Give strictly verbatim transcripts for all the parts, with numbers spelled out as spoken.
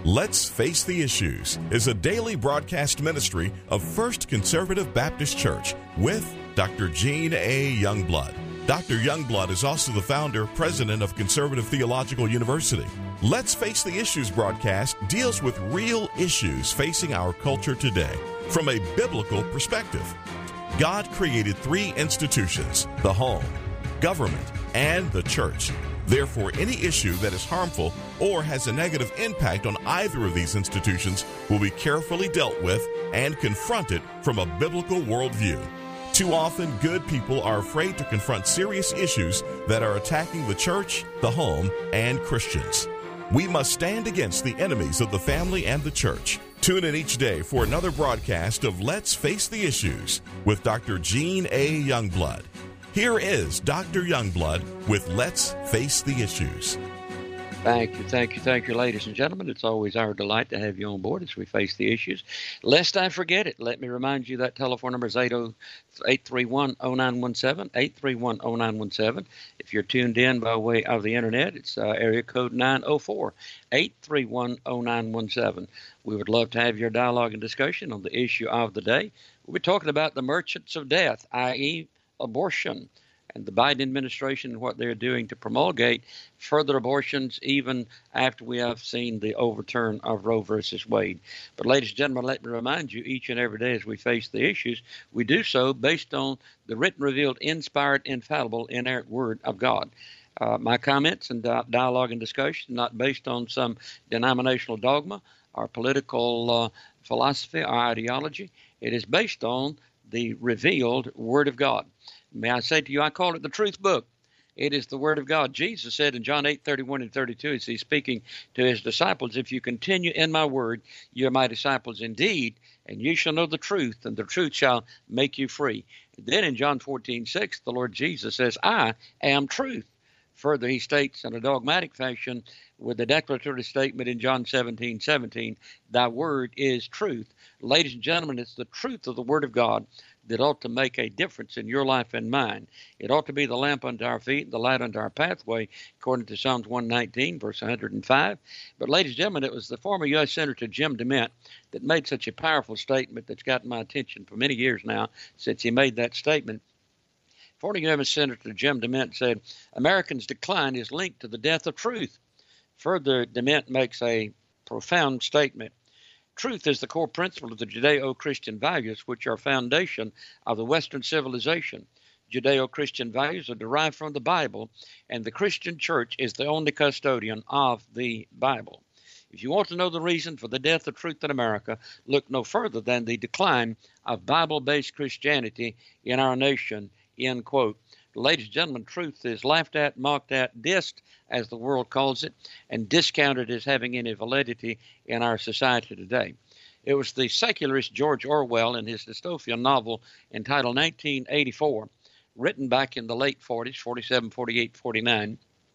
Let's Face the Issues is a daily broadcast ministry of First Conservative Baptist Church with Doctor Gene A. Youngblood. Doctor Youngblood is also the founder, president of Conservative Theological University. Let's Face the Issues broadcast deals with real issues facing our culture today from a biblical perspective. God created three institutions: the home, government, and the church. Therefore, any issue that is harmful or has a negative impact on either of these institutions will be carefully dealt with and confronted from a biblical worldview. Too often, good people are afraid to confront serious issues that are attacking the church, the home, and Christians. We must stand against the enemies of the family and the church. Tune in each day for another broadcast of Let's Face the Issues with Doctor Gene A. Youngblood. Here is Doctor Youngblood with Let's Face the Issues. Thank you, thank you, thank you, ladies and gentlemen. It's always our delight to have you on board as we face the issues. Lest I forget it, let me remind you that telephone number is eight three one, oh nine one seven, eight three one, oh nine one seven. If you're tuned in by way of the internet, it's uh, area code nine oh four, eight three one, oh nine one seven. We would love to have your dialogue and discussion on the issue of the day. We'll be talking about the merchants of death, that is abortion, and the Biden administration and what they're doing to promulgate further abortions even after we have seen the overturn of Roe versus Wade. But ladies and gentlemen, let me remind you, each and every day as we face the issues, we do so based on the written, revealed, inspired, infallible, inerrant Word of God. Uh, my comments and di- dialogue and discussion not based on some denominational dogma or political uh, philosophy or ideology. It is based on the revealed Word of God. May I say to you, I call it the truth book. It is the Word of God. Jesus said in John eight, thirty-one and thirty-two, as he's speaking to his disciples, if you continue in my word, you are my disciples indeed, and you shall know the truth, and the truth shall make you free. Then in John fourteen, six, the Lord Jesus says, I am truth. Further, he states in a dogmatic fashion with the declaratory statement in John seventeen, seventeen, thy word is truth. Ladies and gentlemen, it's the truth of the Word of God that ought to make a difference in your life and mine. It ought to be the lamp unto our feet and the light unto our pathway, according to Psalms one nineteen, verse one hundred five. But ladies and gentlemen, it was the former U S Senator Jim DeMint that made such a powerful statement that's gotten my attention for many years now since he made that statement. Former U S Senator Jim DeMint said, Americans' decline is linked to the death of truth. Further, DeMint makes a profound statement. Truth is the core principle of the Judeo-Christian values, which are foundation of the Western civilization. Judeo-Christian values are derived from the Bible, and the Christian church is the only custodian of the Bible. If you want to know the reason for the death of truth in America, look no further than the decline of Bible-based Christianity in our nation, end quote. Ladies and gentlemen, truth is laughed at, mocked at, dissed, as the world calls it, and discounted as having any validity in our society today. It was the secularist George Orwell in his dystopian novel entitled nineteen eighty-four, written back in the late forties, forty-seven, forty-eight, forty-nine.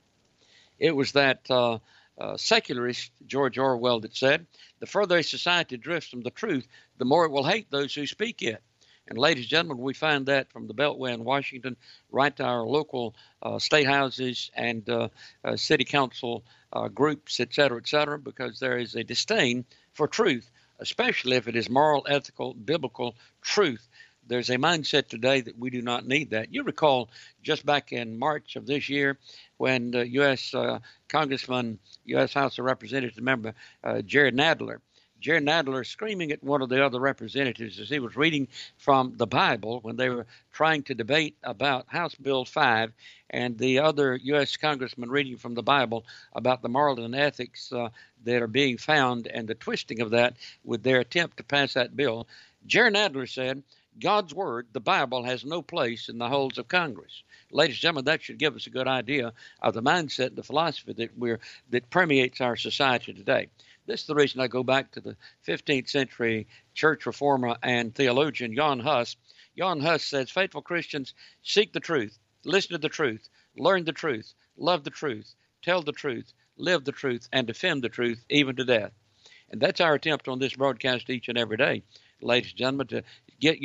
It was that uh, uh, secularist George Orwell that said, the further a society drifts from the truth, the more it will hate those who speak it. And ladies and gentlemen, we find that from the Beltway in Washington right to our local uh, state houses and uh, uh, city council uh, groups, et cetera, et cetera, because there is a disdain for truth, especially if it is moral, ethical, biblical truth. There's a mindset today that we do not need that. You recall just back in March of this year when uh, U S Uh, Congressman, U S House of Representatives member uh, Jerry Nadler, Jerry Nadler screaming at one of the other representatives as he was reading from the Bible when they were trying to debate about House Bill five, and the other U S congressman reading from the Bible about the morals and ethics uh, that are being found and the twisting of that with their attempt to pass that bill. Jerry Nadler said, God's Word, the Bible, has no place in the halls of Congress. Ladies and gentlemen, that should give us a good idea of the mindset and the philosophy that we're that permeates our society today. This is the reason I go back to the fifteenth century church reformer and theologian Jan Hus. Jan Hus says, faithful Christians seek the truth, listen to the truth, learn the truth, love the truth, tell the truth, live the truth, and defend the truth even to death. And that's our attempt on this broadcast each and every day, ladies and gentlemen, to get you to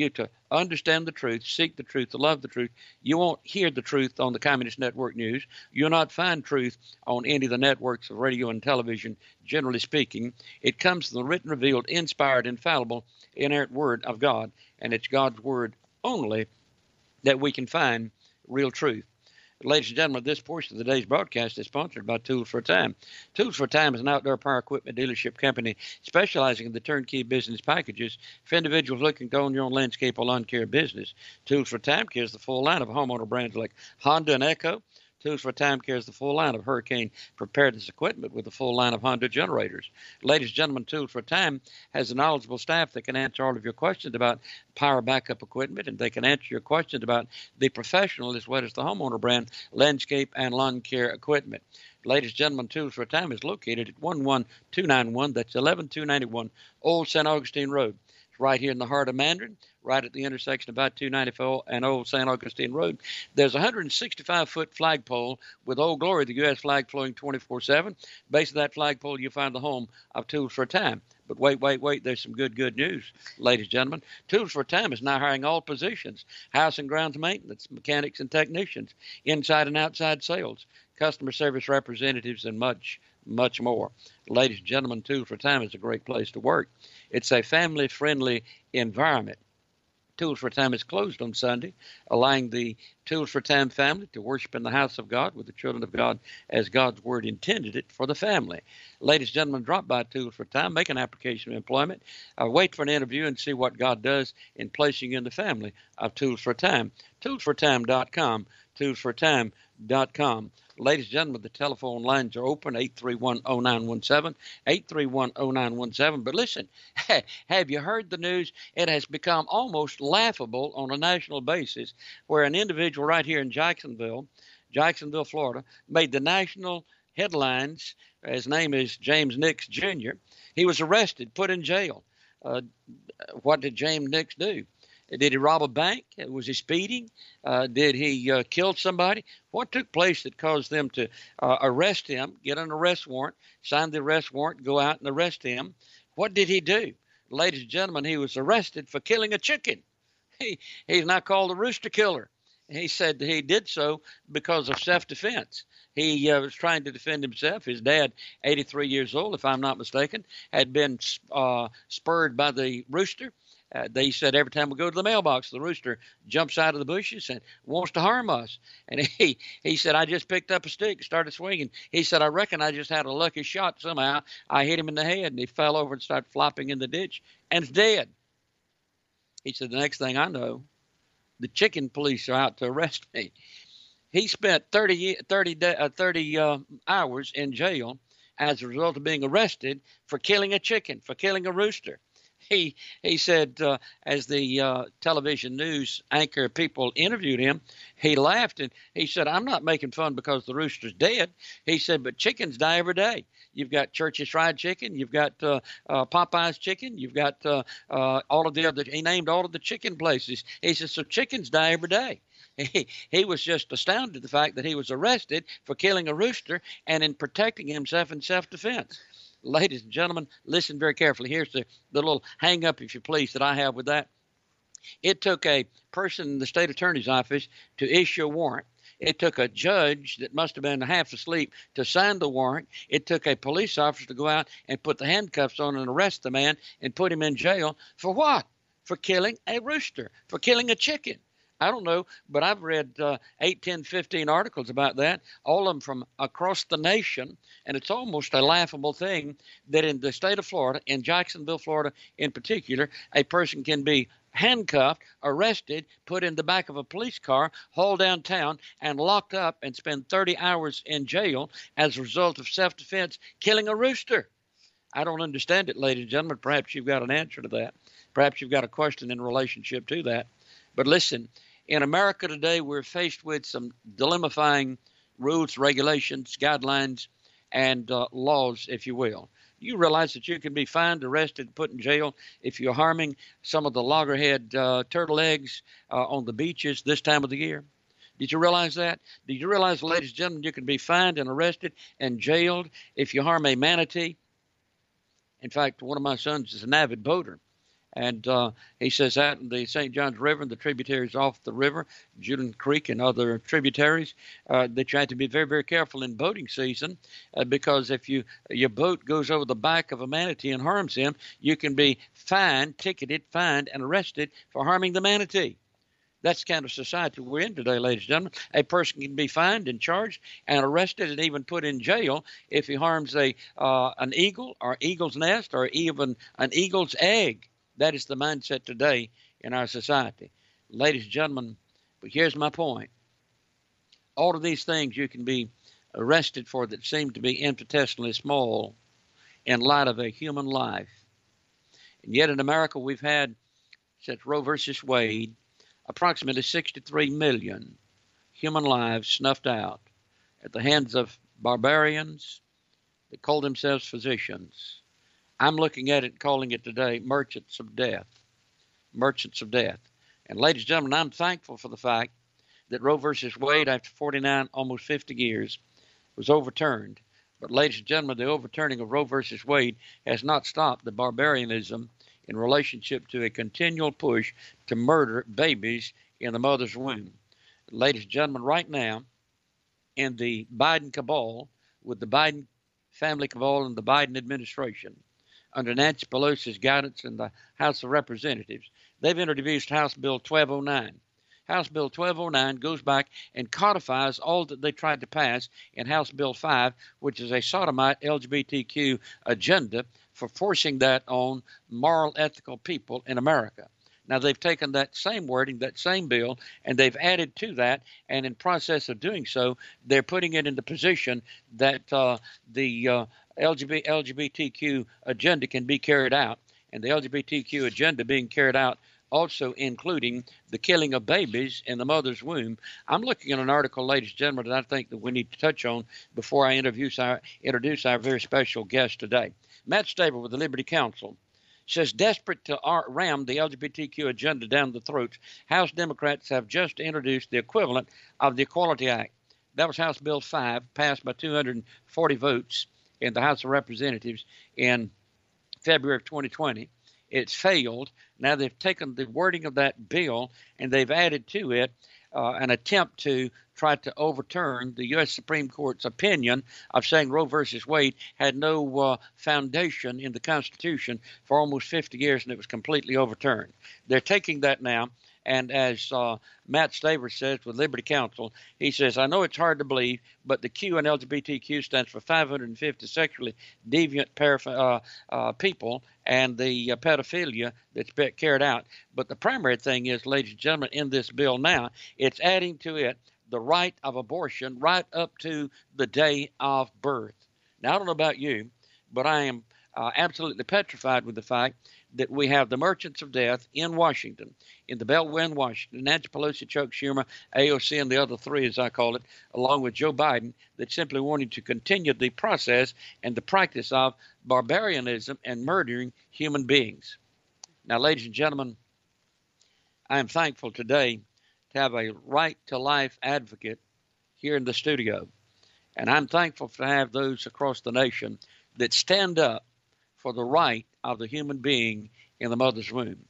understand the truth, seek the truth, love the truth. You won't hear the truth on the Communist Network News. You'll not find truth on any of the networks of radio and television, generally speaking. It comes from the written, revealed, inspired, infallible, inerrant Word of God, and it's God's Word only that we can find real truth. Ladies and gentlemen, this portion of the day's broadcast is sponsored by Tools for a Time. Tools for a Time is an outdoor power equipment dealership company specializing in the turnkey business packages for individuals looking to own your own landscape or lawn care business. Tools for a Time carries the full line of homeowner brands like Honda and Echo. Tools for a Time carries the full line of hurricane preparedness equipment with the full line of Honda generators. Ladies and gentlemen, Tools for a Time has a knowledgeable staff that can answer all of your questions about power backup equipment, and they can answer your questions about the professional as well as the homeowner brand landscape and lawn care equipment. Ladies and gentlemen, Tools for a Time is located at one one two nine one, that's eleven two ninety-one Old Saint Augustine Road. It's right here in the heart of Mandarin, right at the intersection of I two ninety-four and Old Saint Augustine Road. There's a one hundred sixty-five foot flagpole with Old Glory, the U S flag, flowing twenty-four seven. Base of that flagpole, you'll find the home of Tools for a Time. But wait, wait, wait, there's some good, good news, ladies and gentlemen. Tools for a Time is now hiring all positions: house and grounds maintenance, mechanics and technicians, inside and outside sales, customer service representatives, and much, much more. Ladies and gentlemen, Tools for a Time is a great place to work. It's a family-friendly environment. Tools for a Time is closed on Sunday, allowing the Tools for a Time family to worship in the house of God with the children of God as God's Word intended it for the family. Ladies and gentlemen, drop by Tools for a Time, make an application of employment, uh, wait for an interview, and see what God does in placing you in the family of Tools for a Time. tools for time dot com, tools for time dot com. Ladies and gentlemen, the telephone lines are open, eight three one, oh nine one seven, eight three one, oh nine one seven. But listen, have you heard the news? It has become almost laughable on a national basis, where an individual right here in Jacksonville, Jacksonville, Florida, made the national headlines. His name is James Nix, Junior He was arrested, put in jail. Uh, what did James Nix do? Did he rob a bank? Was he speeding? Uh, did he uh, kill somebody? What took place that caused them to uh, arrest him, get an arrest warrant, sign the arrest warrant, go out and arrest him? What did he do? Ladies and gentlemen, he was arrested for killing a chicken. He, he's now called the Rooster Killer. He said he did so because of self-defense. He uh, was trying to defend himself. His dad, eighty-three years old, if I'm not mistaken, had been uh, spurred by the rooster. Uh, they said every time we go to the mailbox, the rooster jumps out of the bushes and wants to harm us. And he, he said, I just picked up a stick and started swinging. He said, I reckon I just had a lucky shot somehow. I hit him in the head, and he fell over and started flopping in the ditch and is dead. He said, the next thing I know, the chicken police are out to arrest me. He spent thirty, thirty, uh, thirty uh, hours in jail as a result of being arrested for killing a chicken, for killing a rooster. He he said, uh, as the uh, television news anchor people interviewed him, he laughed and he said, I'm not making fun because the rooster's dead. He said, but chickens die every day. You've got Church's Fried Chicken. You've got uh, uh, Popeye's Chicken. You've got uh, uh, all of the other, he named all of the chicken places. He said, so chickens die every day. He, he was just astounded at the fact that he was arrested for killing a rooster and in protecting himself in self-defense. Ladies and gentlemen, listen very carefully. Here's the, the little hang-up, if you please, that I have with that. It took a person in the state attorney's office to issue a warrant. It took a judge that must have been half asleep to sign the warrant. It took a police officer to go out and put the handcuffs on and arrest the man and put him in jail. For what? For killing a rooster, for killing a chicken. I don't know, but I've read uh, eight, ten, fifteen articles about that, all of them from across the nation, and it's almost a laughable thing that in the state of Florida, in Jacksonville, Florida in particular, a person can be handcuffed, arrested, put in the back of a police car, hauled downtown, and locked up and spend thirty hours in jail as a result of self-defense, killing a rooster. I don't understand it, ladies and gentlemen. Perhaps you've got an answer to that. Perhaps you've got a question in relationship to that. But listen, in America today, we're faced with some dilemmaifying rules, regulations, guidelines, and uh, laws, if you will. You realize that you can be fined, arrested, put in jail if you're harming some of the loggerhead uh, turtle eggs uh, on the beaches this time of the year? Did you realize that? Did you realize, ladies and gentlemen, you can be fined and arrested and jailed if you harm a manatee? In fact, one of my sons is an avid boater. And uh, he says that in the Saint Johns River and the tributaries off the river, Julian Creek and other tributaries, uh, that you have to be very, very careful in boating season, uh, because if you your boat goes over the back of a manatee and harms him, you can be fined, ticketed, fined, and arrested for harming the manatee. That's the kind of society we're in today, ladies and gentlemen. A person can be fined and charged and arrested and even put in jail if he harms a uh, an eagle or eagle's nest or even an eagle's egg. That is the mindset today in our society. Ladies and gentlemen, but here's my point. All of these things you can be arrested for that seem to be infinitesimally small in light of a human life. And yet in America we've had, since Roe versus Wade, approximately sixty-three million human lives snuffed out at the hands of barbarians that call themselves physicians. I'm looking at it and calling it today merchants of death. Merchants of death. And ladies and gentlemen, I'm thankful for the fact that Roe versus Wade, after forty-nine, almost fifty years, was overturned. But ladies and gentlemen, the overturning of Roe versus Wade has not stopped the barbarianism in relationship to a continual push to murder babies in the mother's womb. Ladies and gentlemen, right now, in the Biden cabal, with the Biden family cabal and the Biden administration, under Nancy Pelosi's guidance in the House of Representatives, they've introduced House Bill twelve oh nine. House Bill twelve oh nine goes back and codifies all that they tried to pass in House Bill five, which is a sodomite L G B T Q agenda for forcing that on moral, ethical people in America. Now, they've taken that same wording, that same bill, and they've added to that, and in process of doing so, they're putting it in the position that uh, the uh, L G B T Q agenda can be carried out, and the L G B T Q agenda being carried out also including the killing of babies in the mother's womb. I'm looking at an article, ladies and gentlemen, that I think that we need to touch on before I introduce our, introduce our very special guest today. Matt Staver with the Liberty Counsel says, desperate to ram the L G B T Q agenda down the throats, House Democrats have just introduced the equivalent of the Equality Act. That was House Bill five, passed by two hundred forty votes in the House of Representatives in February of twenty twenty. It's failed. Now they've taken the wording of that bill and they've added to it uh, an attempt to try to overturn the U S Supreme Court's opinion of saying Roe versus Wade had no uh, foundation in the Constitution for almost fifty years, and it was completely overturned. They're taking that now, and as uh, Matt Staver says with Liberty Counsel, he says, I know it's hard to believe, but the Q in L G B T Q stands for five hundred fifty sexually deviant paraph- uh, uh, people and the uh, pedophilia that's been carried out. But the primary thing is, ladies and gentlemen, in this bill now, it's adding to it the right of abortion right up to the day of birth. Now, I don't know about you, but I am uh, absolutely petrified with the fact that we have the merchants of death in Washington, in the Beltway in Washington, Nancy Pelosi, Chuck Schumer, A O C, and the other three, as I call it, along with Joe Biden, that simply wanting to continue the process and the practice of barbarianism and murdering human beings. Now, ladies and gentlemen, I am thankful today to have a right to life advocate here in the studio. And I'm thankful to have those across the nation that stand up for the right of the human being in the mother's womb,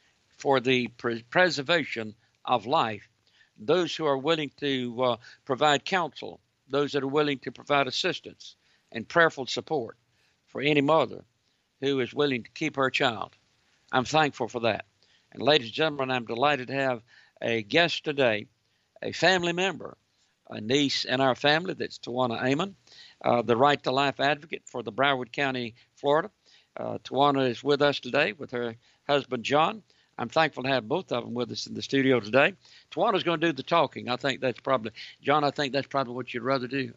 for the pre- preservation of life, those who are willing to uh, provide counsel, those that are willing to provide assistance and prayerful support for any mother who is willing to keep her child. I'm thankful for that. And ladies and gentlemen, I'm delighted to have a guest today, a family member, a niece in our family, that's Tawana Amon, uh, the Right to Life advocate for the Broward County, Florida. Uh, Tawana is with us today with her husband, John. I'm thankful to have both of them with us in the studio today. Tawana's going to do the talking. I think that's probably, John, I think that's probably what you'd rather do.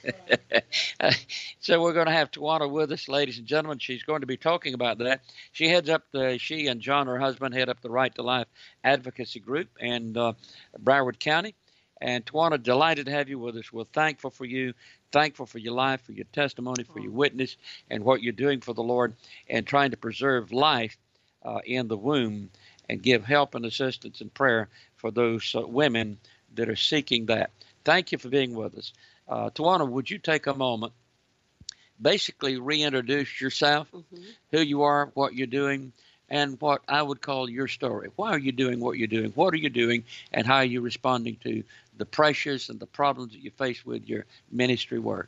So we're going to have Tawana with us, ladies and gentlemen. She's going to be talking about that. She heads up the, she and John, her husband, head up the Right to Life advocacy group in uh, Broward County. And Tawana, delighted to have you with us. We're thankful for you, thankful for your life, for your testimony, for your witness, and what you're doing for the Lord and trying to preserve life uh, in the womb and give help and assistance and prayer for those uh, women that are seeking that. Thank you for being with us. Uh, Tawana, would you take a moment, basically reintroduce yourself, mm-hmm. who you are, what you're doing, and what I would call your story. Why are you doing what you're doing? What are you doing, and how are you responding to the pressures and the problems that you face with your ministry work?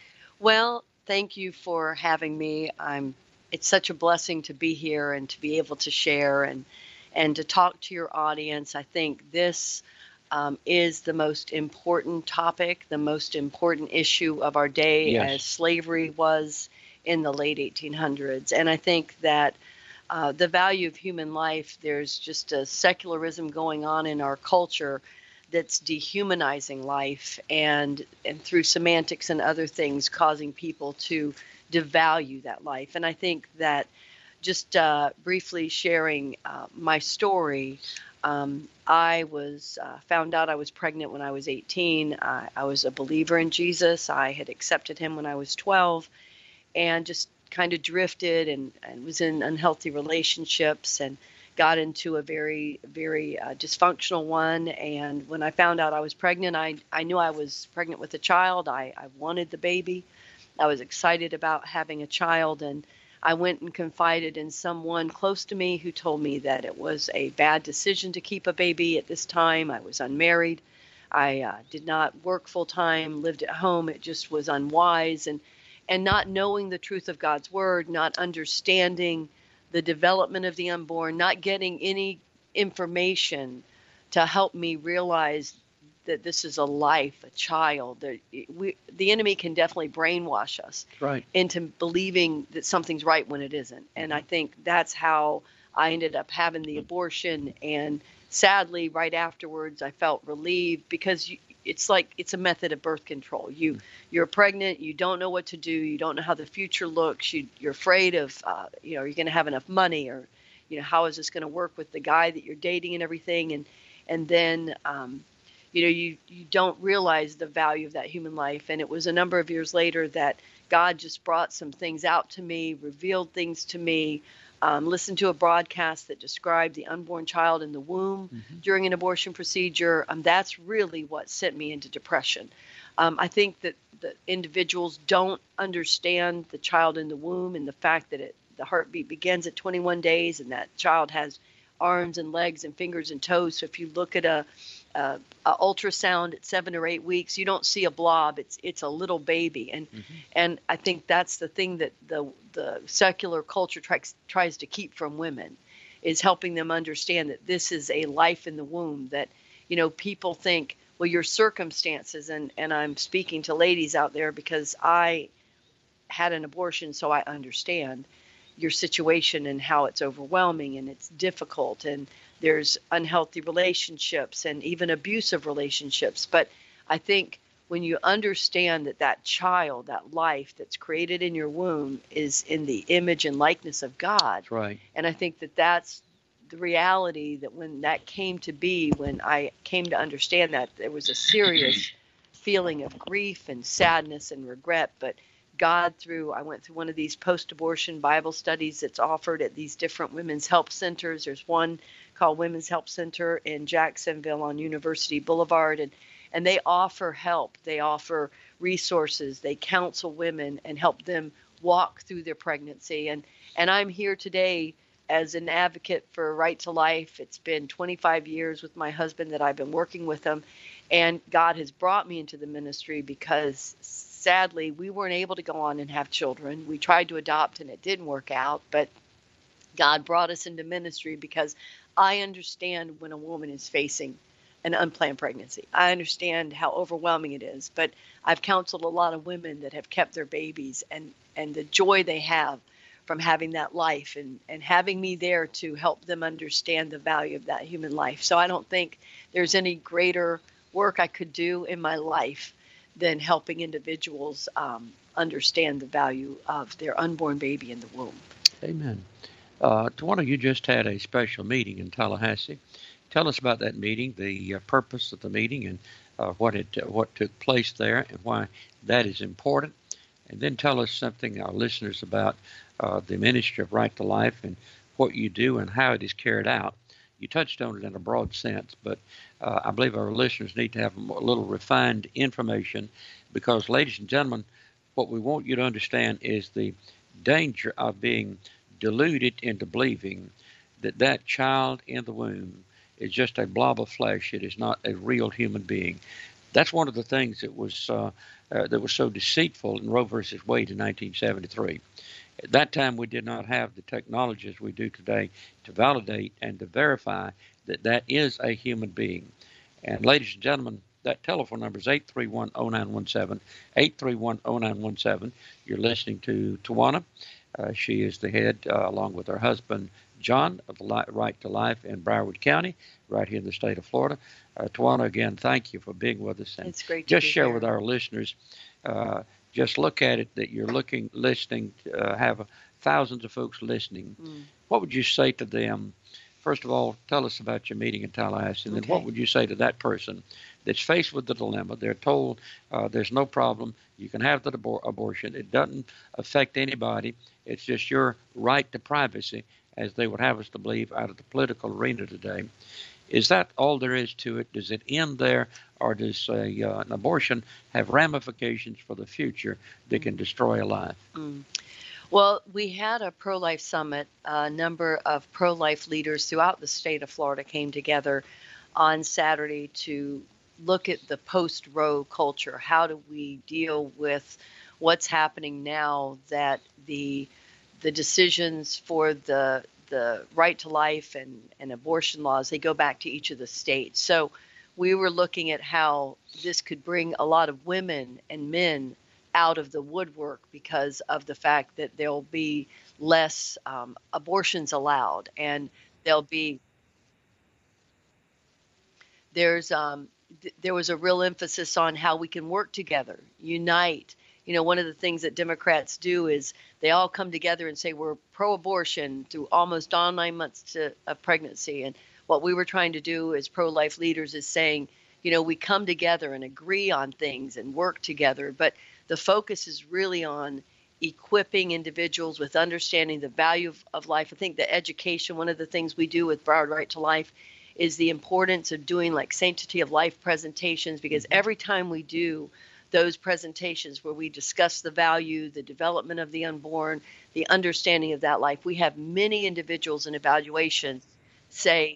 Well, thank you for having me. I'm. It's such a blessing to be here and to be able to share and and to talk to your audience. I think this um, is the most important topic, the most important issue of our day, Yes. as slavery was in the late eighteen hundreds. And I think that uh, the value of human life, there's just a secularism going on in our culture that's dehumanizing life, and and through semantics and other things causing people to devalue that life. And I think that just uh, briefly sharing uh, my story, um, I was uh, found out I was pregnant when I was eighteen. Uh, I was a believer in Jesus. I had accepted him when I was twelve, and just kind of drifted and, and was in unhealthy relationships and got into a very, very uh, dysfunctional one. And when I found out I was pregnant, I, I knew I was pregnant with a child. I, I wanted the baby. I was excited about having a child, and I went and confided in someone close to me who told me that it was a bad decision to keep a baby at this time. I was unmarried. I uh, did not work full time, lived at home. It just was unwise. And, and not knowing the truth of God's word, not understanding the development of the unborn, not getting any information to help me realize that this is a life, a child. That we, the enemy can definitely brainwash us Right. into believing that something's right when it isn't. And I think that's how I ended up having the abortion. And sadly, right afterwards, I felt relieved, because you, it's like it's a method of birth control. You, you're pregnant, you don't know what to do, you don't know how the future looks, you, you're afraid of, uh, you know, are you going to have enough money, or, you know, how is this going to work with the guy that you're dating and everything. And and then, um, you know, you, you don't realize the value of that human life. And it was a number of years later that God just brought some things out to me, revealed things to me, um, listened to a broadcast that described the unborn child in the womb mm-hmm. during an abortion procedure. Um, that's really what sent me into depression. Um, I think that the individuals don't understand the child in the womb and the fact that it, the heartbeat begins at twenty-one days, and that child has arms and legs and fingers and toes. So if you look at a Uh, a ultrasound at seven or eight weeks, you don't see a blob. It's it's a little baby, and mm-hmm. and I think that's the thing that the the secular culture tries tries to keep from women, is helping them understand that this is a life in the womb. That, you know, people think, well, your circumstances, and and I'm speaking to ladies out there because I had an abortion, so I understand your situation and how it's overwhelming and it's difficult, and there's unhealthy relationships and even abusive relationships. But I think when you understand that that child, that life that's created in your womb, is in the image and likeness of God. That's right. And I think that that's the reality, that when that came to be, when I came to understand that, there was a serious feeling of grief and sadness and regret. But God, through, I went through one of these post-abortion Bible studies that's offered at these different women's help centers. There's one called Women's Help Center in Jacksonville on University Boulevard, and and they offer help. They offer resources. They counsel women and help them walk through their pregnancy. And and I'm here today as an advocate for Right to Life. It's been twenty-five years with my husband that I've been working with him, and God has brought me into the ministry because sadly we weren't able to go on and have children. We tried to adopt and it didn't work out, but God brought us into ministry because I understand when a woman is facing an unplanned pregnancy. I understand how overwhelming it is, but I've counseled a lot of women that have kept their babies, and, and the joy they have from having that life, and, and having me there to help them understand the value of that human life. So I don't think there's any greater work I could do in my life than helping individuals um, understand the value of their unborn baby in the womb. Amen. Uh, Tawana, you just had a special meeting in Tallahassee. Tell us about that meeting, the uh, purpose of the meeting, and uh, what it uh, what took place there, and why that is important. And then tell us something, our listeners, about uh, the ministry of Right to Life and what you do and how it is carried out. You touched on it in a broad sense, but uh, I believe our listeners need to have a little refined information, because, ladies and gentlemen, what we want you to understand is the danger of being deluded into believing that that child in the womb is just a blob of flesh. It is not a real human being. That's one of the things that was uh, uh, that was so deceitful in Roe versus Wade in nineteen seventy-three. At that time, we did not have the technologies we do today to validate and to verify that that is a human being. And ladies and gentlemen, that telephone number is eight three one, oh nine one seven, eight three one, oh nine one seven. You're listening to Tawana. Uh, she is the head, uh, along with her husband, John, of the Right to Life in Broward County, right here in the state of Florida. Uh, Tawana, again, thank you for being with us. And it's great to just be share here. with our listeners, uh, just look at it that you're looking, listening, uh, have thousands of folks listening. Mm. What would you say to them? First of all, tell us about your meeting in Tallahassee, and then okay. what would you say to that person that's faced with the dilemma? They're told uh, there's no problem. You can have the abor- abortion. It doesn't affect anybody. It's just your right to privacy, as they would have us to believe out of the political arena today. Is that all there is to it? Does it end there, or does a, uh, an abortion have ramifications for the future that can destroy a life? Mm. Well, we had a pro-life summit. A number of pro-life leaders throughout the state of Florida came together on Saturday to look at the post-Roe culture. How do we deal with what's happening now that the the decisions for the the right to life and, and abortion laws, they go back to each of the states. So we were looking at how this could bring a lot of women and men out of the woodwork because of the fact that there'll be less um, abortions allowed, and there'll be there's um, th- there was a real emphasis on how we can work together, unite. You know, one of the things that Democrats do is they all come together and say we're pro-abortion through almost all nine months to, of pregnancy. And what we were trying to do as pro-life leaders is saying, you know, we come together and agree on things and work together. But the focus is really on equipping individuals with understanding the value of, of life. I think the education, one of the things we do with Broward Right to Life is the importance of doing like sanctity of life presentations, because every time we do those presentations where we discuss the value, the development of the unborn, the understanding of that life, we have many individuals in evaluations say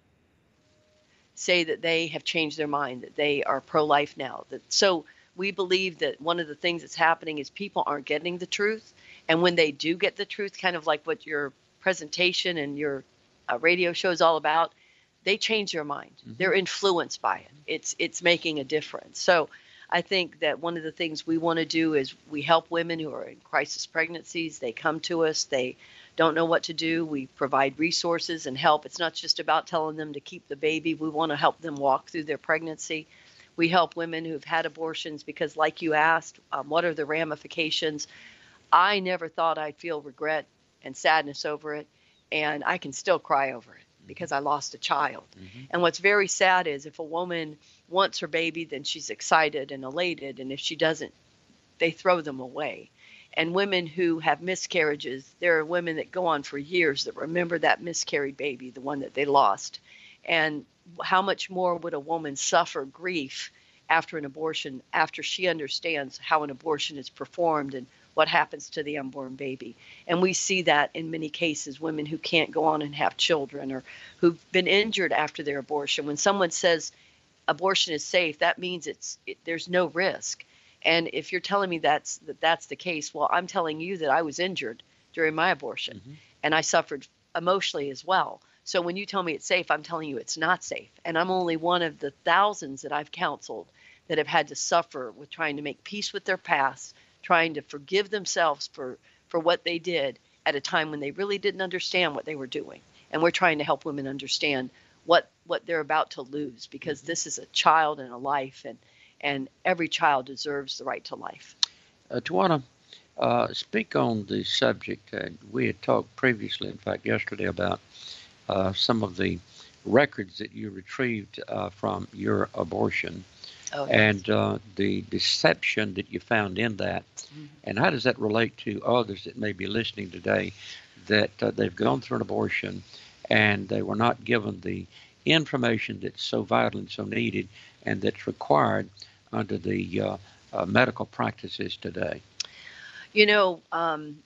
say that they have changed their mind, that they are pro-life now. That so we believe that one of the things that's happening is people aren't getting the truth, and when they do get the truth, kind of like what your presentation and your uh, radio show is all about, they change their mind. Mm-hmm. They're influenced by it. It's it's making a difference. So I think that one of the things we want to do is we help women who are in crisis pregnancies. They come to us. They don't know what to do. We provide resources and help. It's not just about telling them to keep the baby. We want to help them walk through their pregnancy. We help women who've had abortions because, like you asked, um, what are the ramifications? I never thought I'd feel regret and sadness over it, and I can still cry over it because I lost a child. Mm-hmm. And what's very sad is if a woman wants her baby, then she's excited and elated, and if she doesn't, they throw them away. And women who have miscarriages, there are women that go on for years that remember that miscarried baby, the one that they lost. And how much more would a woman suffer grief after an abortion, after she understands how an abortion is performed and what happens to the unborn baby? And we see that in many cases, women who can't go on and have children or who've been injured after their abortion. When someone says abortion is safe, that means it's it, there's no risk. And if you're telling me that's that that's the case, well, I'm telling you that I was injured during my abortion, mm-hmm. and I suffered emotionally as well. So when you tell me it's safe, I'm telling you it's not safe. And I'm only one of the thousands that I've counseled that have had to suffer with trying to make peace with their past, trying to forgive themselves for, for what they did at a time when they really didn't understand what they were doing. And we're trying to help women understand what, what they're about to lose, because mm-hmm. this is a child and a life, and, and every child deserves the right to life. Uh, Tawana, uh, speak on the subject. Uh, we had talked previously, in fact, yesterday, about uh, some of the records that you retrieved uh, from your abortion. Oh, yes. And uh, the deception that you found in that, mm-hmm. and how does that relate to others that may be listening today, that uh, they've gone through an abortion and they were not given the information that's so vital and so needed and that's required under the uh, uh, medical practices today? You know, um,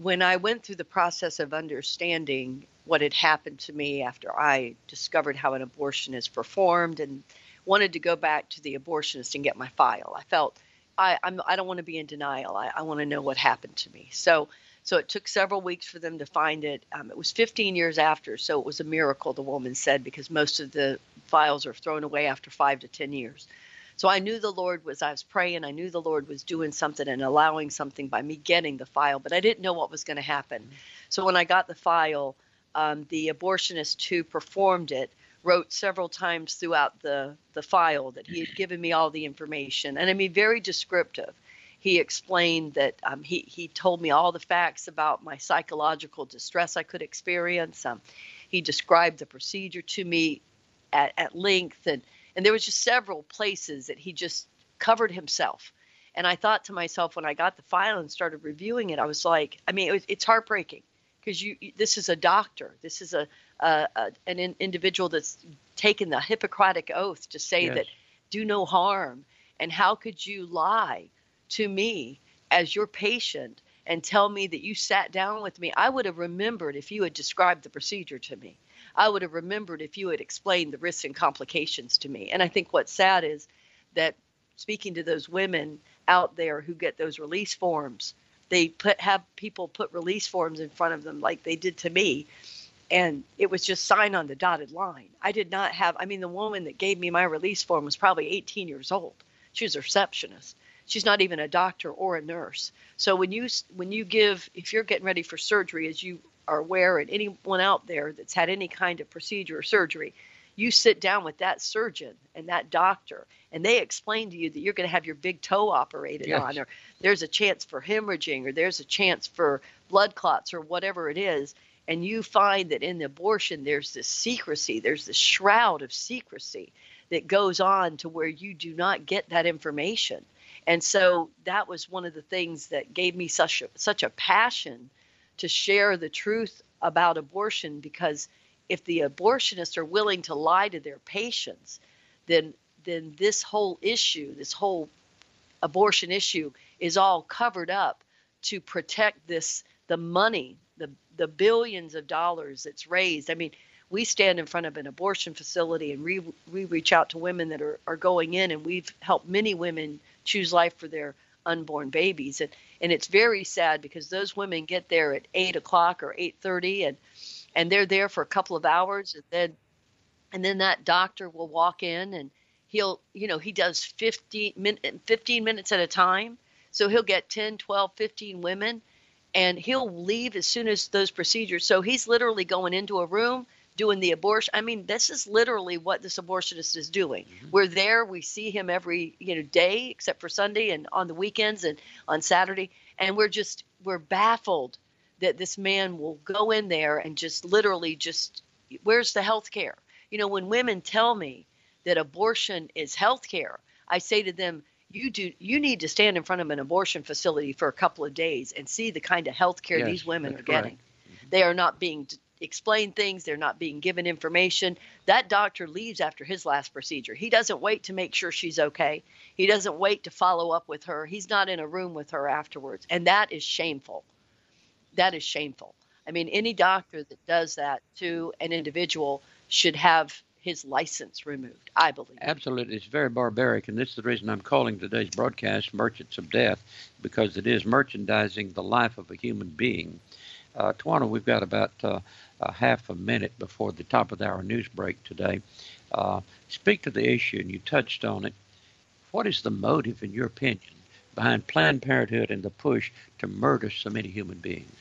when I went through the process of understanding what had happened to me after I discovered how an abortion is performed and wanted to go back to the abortionist and get my file, I felt I, I'm, I don't want to be in denial. I, I want to know what happened to me. So so it took several weeks for them to find it. Um, it was fifteen years after, so it was a miracle, the woman said, because most of the files are thrown away after five to ten years. So I knew the Lord was, I was praying, I knew the Lord was doing something and allowing something by me getting the file, but I didn't know what was going to happen. So when I got the file, um, the abortionist who performed it wrote several times throughout the, the file that he had given me all the information. And I mean, very descriptive. He explained that um, he, he told me all the facts about my psychological distress I could experience. Um, he described the procedure to me at, at length. And, and there was just several places that he just covered himself. And I thought to myself, when I got the file and started reviewing it, I was like, I mean, it was, it's heartbreaking because you, this is a doctor. This is a, a, a an in, individual that's taken the Hippocratic oath to say yes. that do no harm. And how could you lie to me as your patient and tell me that you sat down with me? I would have remembered if you had described the procedure to me. I would have remembered if you had explained the risks and complications to me. And I think what's sad is that speaking to those women out there who get those release forms, they put have people put release forms in front of them like they did to me. And it was just sign on the dotted line. I did not have, I mean, the woman that gave me my release form was probably eighteen years old. She was a receptionist. She's not even a doctor or a nurse. So when you when you give, if you're getting ready for surgery, as you are aware, and anyone out there that's had any kind of procedure or surgery, you sit down with that surgeon and that doctor, and they explain to you that you're going to have your big toe operated yes. on, or there's a chance for hemorrhaging, or there's a chance for blood clots, or whatever it is. And you find that in the abortion, there's this secrecy, there's this shroud of secrecy that goes on to where you do not get that information. And so that was one of the things that gave me such a, such a passion to share the truth about abortion, because if the abortionists are willing to lie to their patients, then then this whole issue, this whole abortion issue is all covered up to protect this, the money, the the billions of dollars that's raised. I mean, we stand in front of an abortion facility and we, we reach out to women that are, are going in, and we've helped many women choose life for their unborn babies. And, and it's very sad because those women get there at eight o'clock or eight thirty, and, and they're there for a couple of hours. And then, and then that doctor will walk in, and he'll, you know, he does fifteen, min, fifteen minutes at a time. So he'll get ten, twelve, fifteen women, and he'll leave as soon as those procedures. So he's literally going into a room, doing the abortion. I mean, this is literally what this abortionist is doing. Mm-hmm. We're there. We see him every, you know, day except for Sunday and on the weekends and on Saturday. And we're just, we're baffled that this man will go in there and just literally just, where's the health care? You know, when women tell me that abortion is health care, I say to them, you do, you need to stand in front of an abortion facility for a couple of days and see the kind of health care yes, these women are getting. Mm-hmm. They are not being explain things. They're not being given information. That doctor leaves after his last procedure. He doesn't wait to make sure she's okay. He doesn't wait to follow up with her. He's not in a room with her afterwards. And that is shameful. That is shameful. I mean, any doctor that does that to an individual should have his license removed, I believe. Absolutely. It's very barbaric. And this is the reason I'm calling today's broadcast Merchants of Death, because it is merchandising the life of a human being. Uh, Tawana, we've got about uh, a half a minute before the top of the hour news break today. Uh, speak to the issue, and you touched on it. What is the motive, in your opinion, behind Planned Parenthood and the push to murder so many human beings?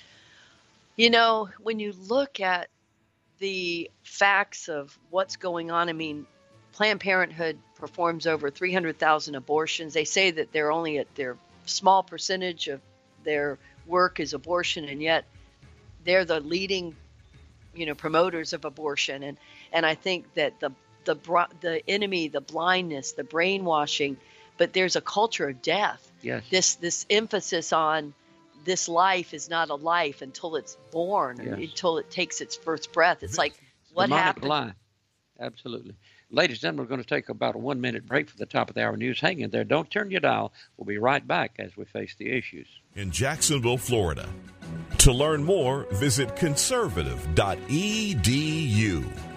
You know, when you look at the facts of what's going on, I mean, Planned Parenthood performs over three hundred thousand abortions. They say that they're only at their small percentage of their work is abortion, and yet they're the leading, you know, promoters of abortion. And and I think that the the the enemy, the blindness, the brainwashing, but there's a culture of death. Yes. This this emphasis on this life is not a life until it's born, yes. until it takes its first breath. It's like, what demonic happened? Lie. Absolutely. Ladies and gentlemen, we're going to take about a one-minute break for the top of the hour news. Hang in there. Don't turn your dial. We'll be right back as we face the issues. In Jacksonville, Florida, To learn more, visit conservative dot e d u.